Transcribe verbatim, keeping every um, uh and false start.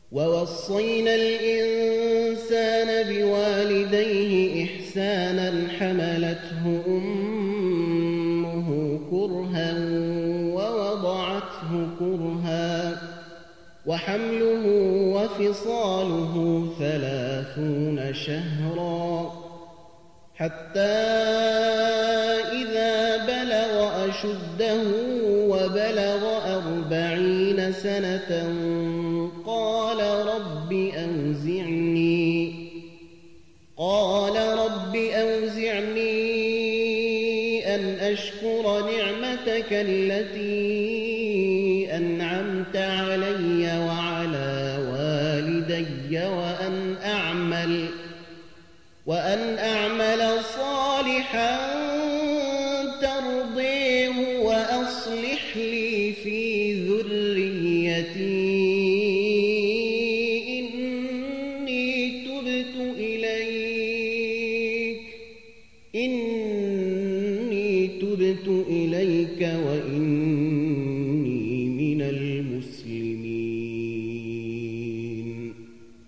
ووصينا الإنسان بوالديه إحسانا حملته أمه كرها ووضعته كرها وحمله وفصاله ثلاثون شهرا حتى إذا بلغ أشده وبلغ أربعين سنة قال رب أوزعني قال رب أوزعني أن أشكر نعمتك التي أنعمت علي وعلى والدي وأن أعمل وأن أعمل صالحا ترضيه وأصلح لي في ذريتي إني تبت إليك إني تبت إليك وإني